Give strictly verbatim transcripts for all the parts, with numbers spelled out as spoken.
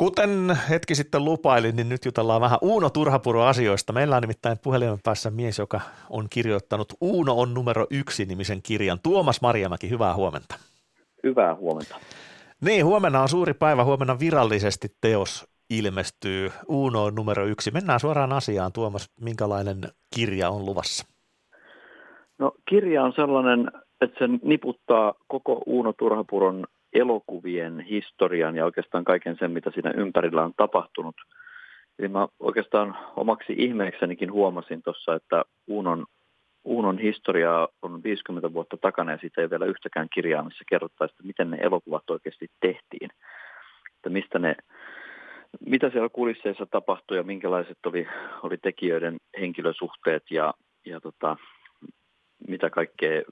Kuten hetki sitten lupailin, niin nyt jutellaan vähän Uuno Turhapuro-asioista. Meillä on nimittäin puhelimen päässä mies, joka on kirjoittanut Uuno on numero yksi -nimisen kirjan. Tuomas Marjamäki, hyvää huomenta. Hyvää huomenta. Niin, huomenna on suuri päivä. Huomenna virallisesti teos ilmestyy. Uuno on numero yksi. Mennään suoraan asiaan. Tuomas, minkälainen kirja on luvassa? No, kirja on sellainen, että se niputtaa koko Uuno Turhapuron elokuvien historian ja oikeastaan kaiken sen, mitä siinä ympärillä on tapahtunut. Eli mä oikeastaan omaksi ihmeeksenikin huomasin tuossa, että Uunon, Uunon historia on viisikymmentä vuotta takana ja siitä ei vielä yhtäkään kirjaa, missä kerrottaisiin, että miten ne elokuvat oikeasti tehtiin. Että mistä ne, mitä siellä kulisseissa tapahtui ja minkälaiset oli, oli tekijöiden henkilösuhteet ja, ja tota, mitä kaikkea,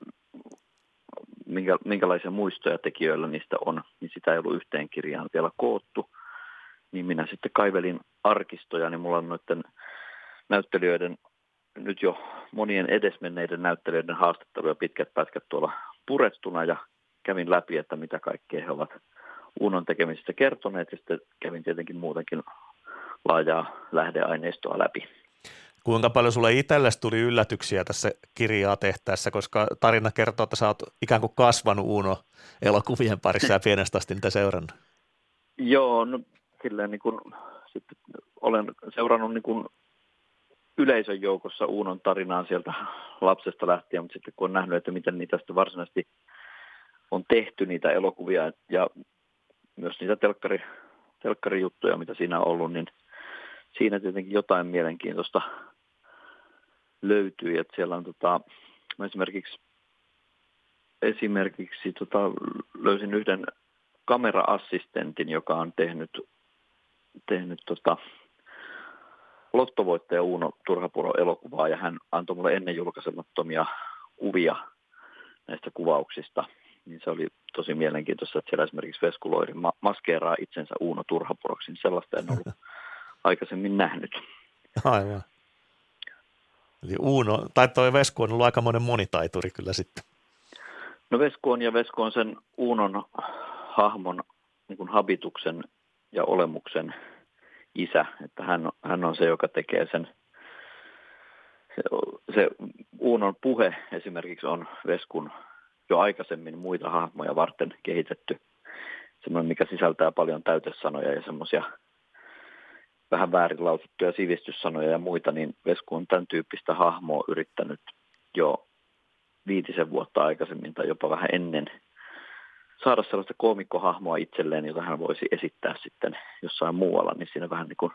minkä, minkälaisia muistoja tekijöillä niistä on, niin sitä ei ollut yhteen kirjaan vielä koottu. Niin minä sitten kaivelin arkistoja, niin mulla on noiden näyttelijöiden, nyt jo monien edesmenneiden näyttelijöiden haastatteluja pitkät pätkät tuolla purettuna ja kävin läpi, että mitä kaikkea he ovat Uunon tekemisistä kertoneet ja sitten kävin tietenkin muutenkin laajaa lähdeaineistoa läpi. Kuinka paljon sulle itsellesi tuli yllätyksiä tässä kirjaa tehtäessä, koska tarina kertoo, että sä oot ikään kuin kasvanut Uuno-elokuvien parissa ja pienestä asti niitä seurannut? Joo, no silleen niin kuin, sitten olen seurannut niin kuin yleisön joukossa Uunon tarinaa sieltä lapsesta lähtien, mutta sitten kun on nähnyt, että miten niitä sitten varsinaisesti on tehty niitä elokuvia ja myös niitä telkkari, telkkarijuttuja, mitä siinä on ollut, niin siinä tietenkin jotain mielenkiintoista löytyy, että siellä on tota, esimerkiksi, esimerkiksi tota, löysin yhden kamera-assistentin, joka on tehnyt, tehnyt tota, lottovoittaja Uuno Turhapuro-elokuvaa, ja hän antoi mulle ennen julkaisemattomia kuvia näistä kuvauksista. Niin se oli tosi mielenkiintoista, että siellä esimerkiksi Vesku Loiri ma- maskeeraa itsensä Uuno Turhapuroksi, niin sellaista en ollut aikaisemmin nähnyt. Aivan. Eli Uuno, tai toi Vesku on ollut aikamoinen monitaituri kyllä sitten. No Vesku on ja Vesku on sen Uunon hahmon niin kuin habituksen ja olemuksen isä, että hän, hän on se, joka tekee sen, se, se Uunon puhe esimerkiksi on Veskun jo aikaisemmin muita hahmoja varten kehitetty, semmoinen, mikä sisältää paljon täytesanoja ja semmoisia vähän väärin lausuttuja sivistyssanoja ja muita, niin Vesku on tämän tyyppistä hahmoa yrittänyt jo viitisen vuotta aikaisemmin tai jopa vähän ennen saada sellaista koomikkohahmoa itselleen, jota hän voisi esittää sitten jossain muualla, niin siinä vähän niin kuin,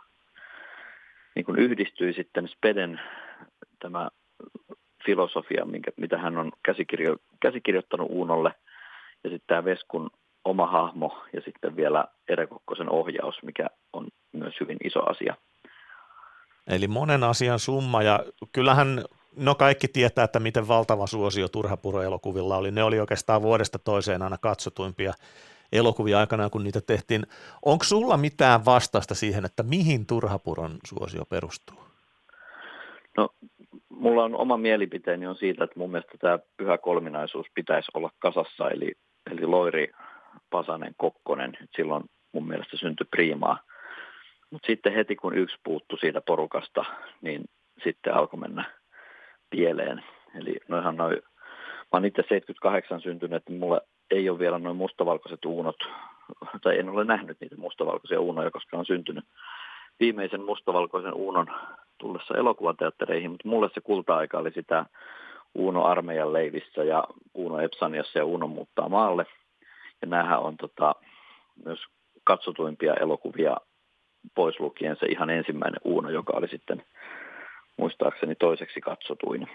niin kuin yhdistyi sitten Speden tämä filosofia, minkä, mitä hän on käsikirjo, käsikirjoittanut Uunolle, ja sitten tämä Veskun oma hahmo ja sitten vielä Ere Kokkosen ohjaus, mikä on myös hyvin iso asia. Eli monen asian summa, ja kyllähän no kaikki tietää, että miten valtava suosio Turhapuro-elokuvilla oli. Ne oli oikeastaan vuodesta toiseen aina katsotuimpia elokuvia aikana, kun niitä tehtiin. Onko sulla mitään vastausta siihen, että mihin Turhapuron suosio perustuu? No, mulla on oma mielipiteeni on siitä, että mun mielestä tämä pyhä kolminaisuus pitäisi olla kasassa, eli, eli Loiri, Pasanen, Kokkonen. Silloin mun mielestä syntyi priimaa. Mutta sitten heti kun yksi puuttui siitä porukasta, niin sitten alkoi mennä pieleen. Eli noihan noi, mä oon itse seitsemänkymmentäkahdeksan syntynyt, että mulla ei ole vielä noin mustavalkoiset uunot, tai en ole nähnyt niitä mustavalkoisia uunoja, koska on syntynyt viimeisen mustavalkoisen uunon tullessa elokuvateattereihin, mutta mulle se kulta-aika oli sitä Uuno armeijan leivissä ja Uuno Epsaniassa ja Uuno muuttaa maalle. Ja näähän on tota, myös katsotuimpia elokuvia pois lukien se ihan ensimmäinen Uuno, joka oli sitten muistaakseni toiseksi katsotuin.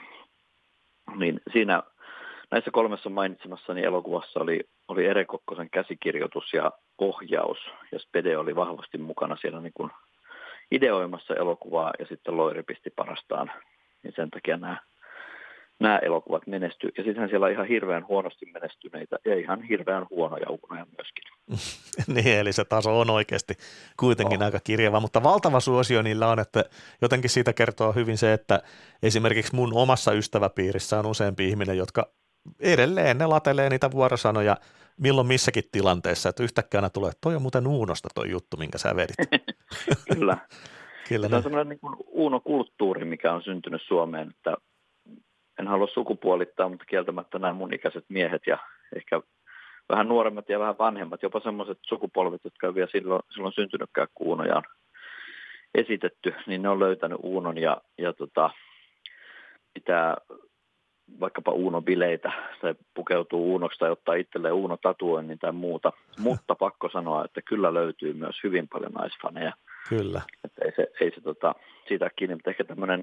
Niin siinä näissä kolmessa mainitsemassani elokuvassa oli, oli Ere Kokkosen käsikirjoitus ja ohjaus, ja Spede oli vahvasti mukana siellä niin kuin ideoimassa elokuvaa, ja sitten Loiri pisti parastaan, niin sen takia nämä, nämä elokuvat menestyivät. Ja sittenhän siellä on ihan hirveän huonosti menestyneitä, ja ihan hirveän huonoja uunoja myöskin. Niin, eli se taso on oikeasti kuitenkin oh. aika kirjava, mutta valtava suosio niillä on, että jotenkin siitä kertoo hyvin se, että esimerkiksi mun omassa ystäväpiirissä on useampi ihminen, jotka edelleen ne latelee niitä vuorosanoja milloin missäkin tilanteessa, että yhtäkkiä aina tulee, että toi on muuten Uunosta toi juttu, minkä sä vedit. Kyllä. Kyllä se on semmoinen niin kuin Uuno-kulttuuri, mikä on syntynyt Suomeen, että en halua sukupuolittaa, mutta kieltämättä nämä mun ikäiset miehet ja ehkä vähän nuoremmat ja vähän vanhemmat, jopa semmoiset sukupolvet, jotka ei vielä silloin, silloin syntynytkään, kun Uunoja on esitetty, niin ne on löytänyt Uunon ja, ja tota, pitää vaikkapa Uuno-bileitä tai pukeutuu Uunoksi tai ottaa itselleen Uuno-tatuoinnin tai muuta. Mutta pakko sanoa, että kyllä löytyy myös hyvin paljon naisfaneja. Kyllä. Että ei se, ei se tota, siitä kiinni, mutta ehkä tämmöinen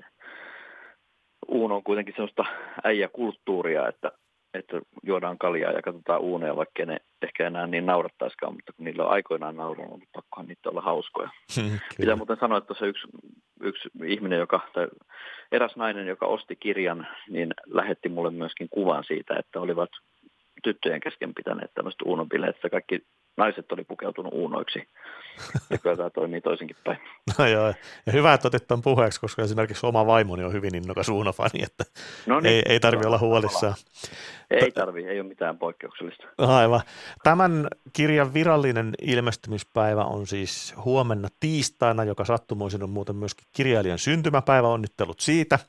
Uuno on kuitenkin sellaista äijäkulttuuria, että, että juodaan kaljaa ja katsotaan Uunoja, vaikka ne ehkä enää niin naurattaisikaan, mutta kun niillä on aikoinaan naurannut, niin pakkohan niitä olla hauskoja. Pitää muuten sanoa, että tuossa yksi, yksi ihminen, joka, tai eräs nainen, joka osti kirjan, niin lähetti mulle myöskin kuvan siitä, että olivat tyttöjen kesken pitäneet tämmöistä Uuno-bileet, että kaikki naiset oli pukeutunut Uunoiksi. Ja kyllä tämä toimii toisinkin päin. No joo, ja hyvä, että otit tämän puheeksi, koska esimerkiksi oma vaimoni on hyvin innokas Uuno-fani, että no niin, ei, ei tarvitse olla huolissaan. Ei tarvitse, ei ole mitään poikkeuksellista. Aivan. Tämän kirjan virallinen ilmestymispäivä on siis huomenna tiistaina, joka sattumoisin on muuten myöskin kirjailijan syntymäpäivä. Onnittelut siitä.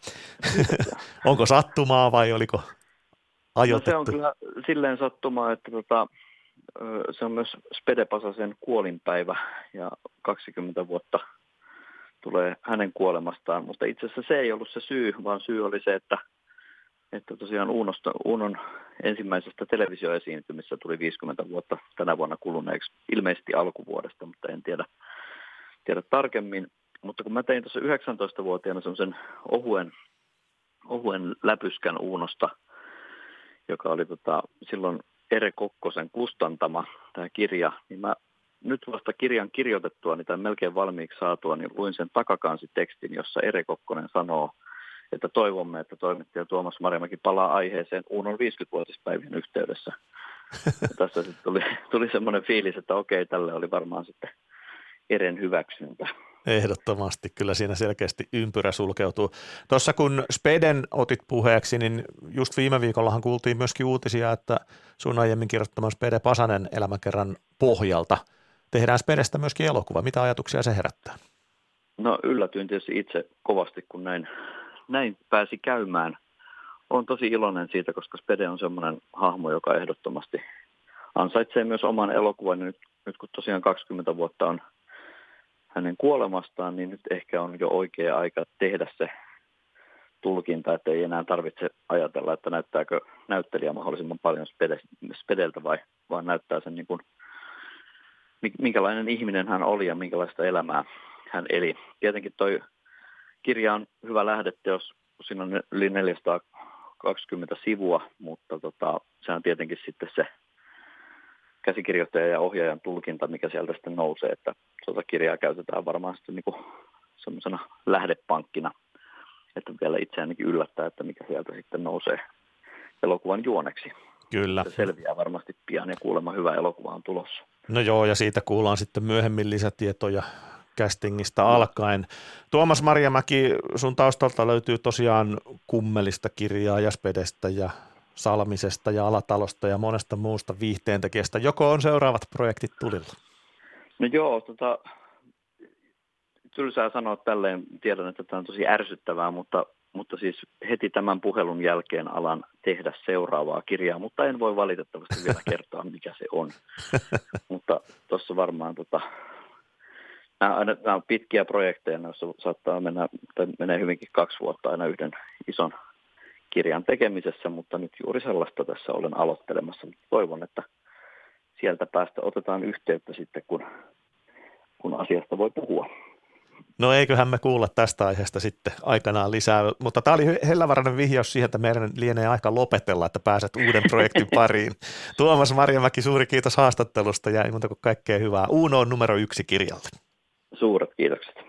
Onko sattumaa vai oliko ajoitettu? No se on kyllä silleen sattumaa, että tota, se on myös Spede Pasasen kuolinpäivä ja kaksikymmentä vuotta tulee hänen kuolemastaan, mutta itse asiassa se ei ollut se syy, vaan syy oli se, että, että tosiaan Uunosta, Uunon ensimmäisestä televisioesiintymissä tuli viisikymmentä vuotta tänä vuonna kuluneeksi, ilmeisesti alkuvuodesta, mutta en tiedä, tiedä tarkemmin. Mutta kun mä tein tuossa yhdeksäntoistavuotiaana semmoisen ohuen, ohuen läpyskän Uunosta, joka oli tota, silloin Ere Kokkosen kustantama tämä kirja, niin mä nyt vasta kirjan kirjoitettua, niin tämän melkein valmiiksi saatua, niin luin sen takakansi-tekstin, jossa Ere Kokkonen sanoo, että toivomme, että toimittaja Tuomas Marjamäki palaa aiheeseen Uunon viisikymmenvuotispäivien yhteydessä. Ja tässä sitten tuli, tuli semmoinen fiilis, että okei, tälle oli varmaan sitten Eren hyväksyntä. Ehdottomasti, kyllä siinä selkeästi ympyrä sulkeutuu. Tuossa kun Speden otit puheeksi, niin just viime viikollahan kuultiin myöskin uutisia, että sun aiemmin kirjoittaman Spede Pasanen elämäkerran pohjalta tehdään Spedestä myöskin elokuva. Mitä ajatuksia se herättää? No yllätyin tietysti itse kovasti, kun näin, näin pääsi käymään. Olen tosi iloinen siitä, koska Spede on semmoinen hahmo, joka ehdottomasti ansaitsee myös oman elokuvan. Nyt, nyt kun tosiaan kaksikymmentä vuotta on hänen kuolemastaan, niin nyt ehkä on jo oikea aika tehdä se tulkinta, että ei enää tarvitse ajatella, että näyttääkö näyttelijä mahdollisimman paljon Spedeltä vai vaan näyttää sen, niin kuin, minkälainen ihminen hän oli ja minkälaista elämää hän eli. Tietenkin toi kirja on hyvä lähdeteos, kun siinä on yli neljäsataakaksikymmentä sivua, mutta tota, se on tietenkin sitten se käsikirjoittajan ja ohjaajan tulkinta, mikä sieltä sitten nousee, että tuota kirjaa käytetään varmaan sitten niin kuin semmoisena lähdepankkina, että vielä itseäänkin yllättää, että mikä sieltä sitten nousee elokuvan juoneksi. Kyllä. Se selviää varmasti pian ja kuulemma hyvä elokuva on tulossa. No joo, ja siitä kuullaan sitten myöhemmin lisätietoja castingista alkaen. Tuomas Marjamäki, sun taustalta löytyy tosiaan kummelista kirjaa ja Spedestä ja Salmisesta ja Alatalosta ja monesta muusta viihteentekijästä. Joko on seuraavat projektit tulilla? No joo, tota, tylsää sanoa tälleen, tiedän, että tämä on tosi ärsyttävää, mutta, mutta siis heti tämän puhelun jälkeen alan tehdä seuraavaa kirjaa, mutta en voi valitettavasti vielä kertoa, mikä se on. Mutta tuossa varmaan, tota, nämä, nämä on pitkiä projekteja, joissa saattaa mennä, tai menee hyvinkin kaksi vuotta aina yhden ison kirjan tekemisessä, mutta nyt juuri sellaista tässä olen aloittelemassa. Toivon, että sieltä päästä otetaan yhteyttä sitten, kun, kun asiasta voi puhua. No eiköhän me kuulla tästä aiheesta sitten aikanaan lisää, mutta tämä oli hellävarainen vihjaus siihen, että meidän lienee aika lopetella, että pääset uuden projektin pariin. Tuomas Marjamäki, suuri kiitos haastattelusta ja ei muuta kuin kaikkea hyvää. Uuno on numero yksi kirjalle. Suuret kiitokset.